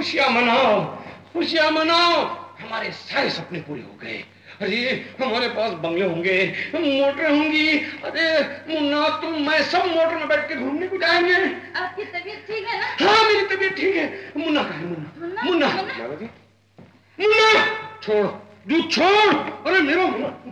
खुशियां मनाओ, खुशियां मनाओ। हमारे सारे सपने पूरे हो गए। अरे हमारे पास बंगले होंगे, मोटर होंगी। अरे मुन्ना तुम मैं सब मोटर में बैठ के घूमने को जाएंगे। आपकी तबीयत ठीक है ना? हाँ मेरी तबीयत ठीक है। मुन्ना कहाँ है? मुन्ना मुन्ना मुन्ना छोड़, दूध छोड़। अरे मेरा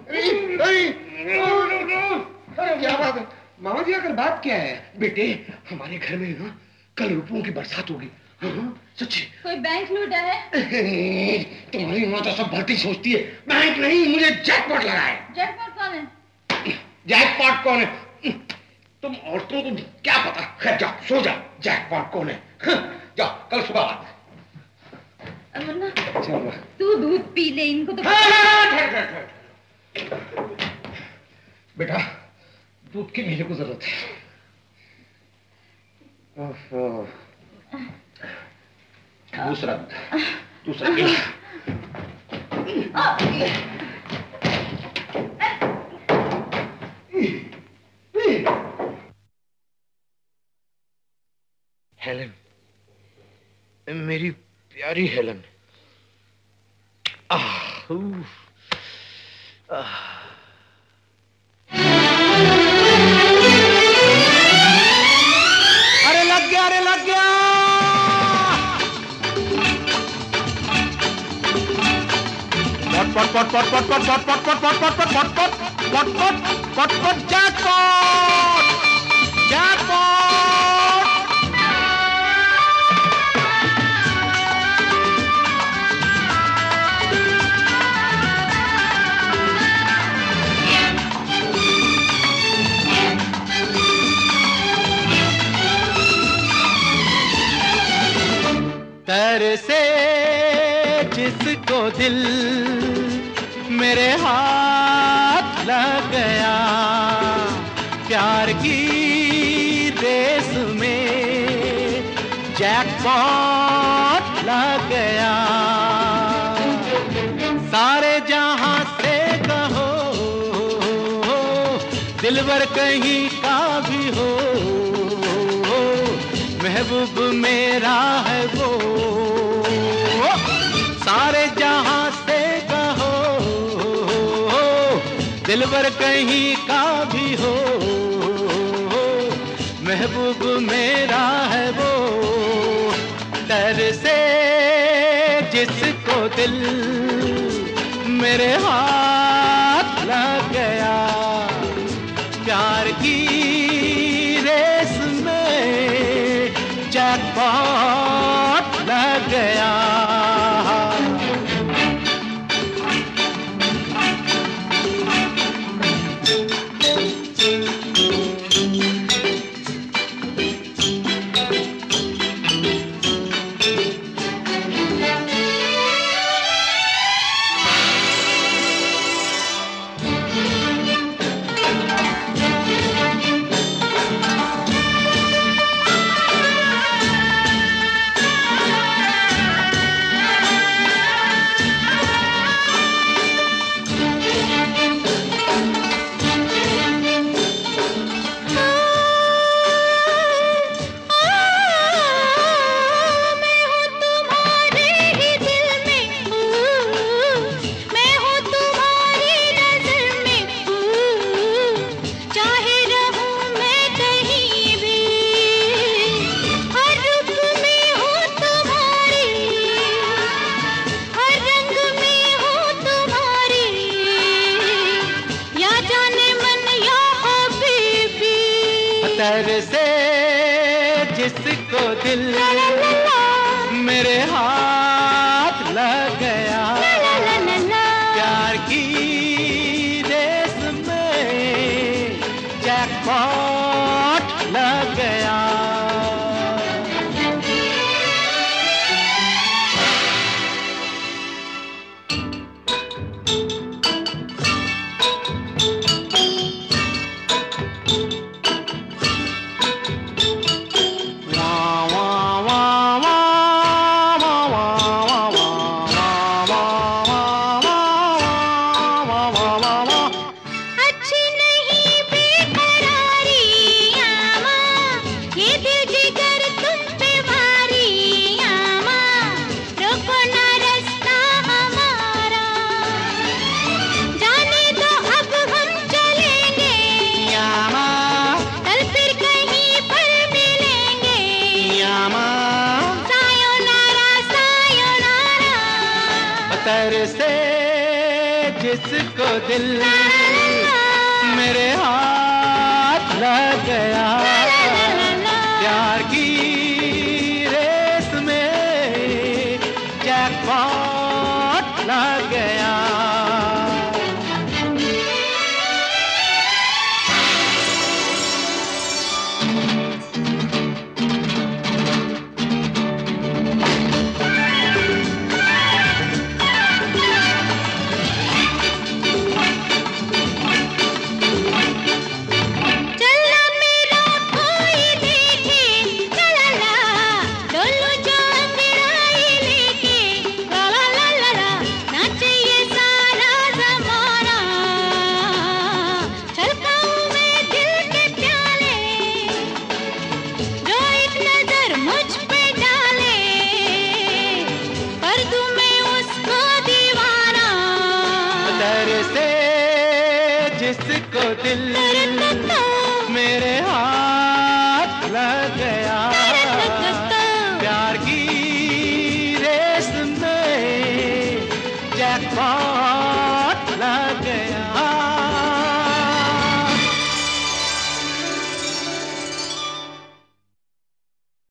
अरे क्या बात है मामा जी? अगर बात क्या है बेटे? हमारे घर में ना कल रुपयों की बरसात होगी। हाँ सच्ची। कोई बैंक लूटा है? तुम्हारी माँ तो सब भर्ती सोचती है। बैंक नहीं, मुझे जैकपॉट लगा है। जैकपॉट कौन है? जैकपॉट कौन है? तुम औरतों को क्या पता। खैर जाओ सो जाओ। जैकपॉट कौन है? जाओ कल सुबह बात। मुन्ना तू दूध पी ले, इनको तो बेटा दूध की मेरे को जरूरत है। दूसरा हेलन, मेरी प्यारी हेलन। अरे लग गया, अरे लग गया। पट पट पट पट पट पट पट पट पट पट पट पट पट पट पट जैकपॉट, जैकपॉट। तरसे जिसको दिल मेरे हाथ लग गया, प्यार की रेस में जैकपॉट लग गया। सारे जहां से कहो दिलबर कहीं का भी हो, महबूब मेरा है वो। सारे जहां से कहो दिलबर कहीं का भी हो, महबूब मेरा है वो। तरसे जिसको दिल मेरे हाथ लग गया, प्यार की रेस में जैकपॉट लग गया। तरसे जिसको दिल मेरे हाथ लग गया, प्यार की रेस में जैकपॉट लग गया। अच्छी नहीं बेकरारी आमा, ये से जिसको दिल मेरे हाथ लग गया, प्यार की रेस में जैकपॉट लग गया। जिसको दिल